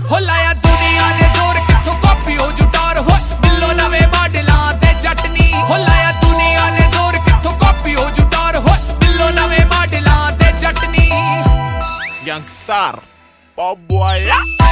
ਹੋ ਲਾਇਆ ਦੁਨੀਆ ਨੇ ਜ਼ੋਰ ਕਿੱਥੋਂ ਕਾਪੀ ਹੋ ਜੁਟਾਰ ਹੋ ਬਿੱਲੋ ਨਵੇਂ ਮਾਡਲਾਂ ਤੇ ਜੱਟਨੀ ਹੋ ਲਾਇਆ ਦੁਨੀਆ ਨੇ ਜ਼ੋਰ ਕਿੱਥੋਂ ਕਾਪੀ ਹੋ ਜੁਟਾਰ ਹੋ ਬਿੱਲੋ ਨਵੇਂ ਮਾਡਲਾਂ ਤੇ ਜੱਟਨੀ Young Star, Bob Boy.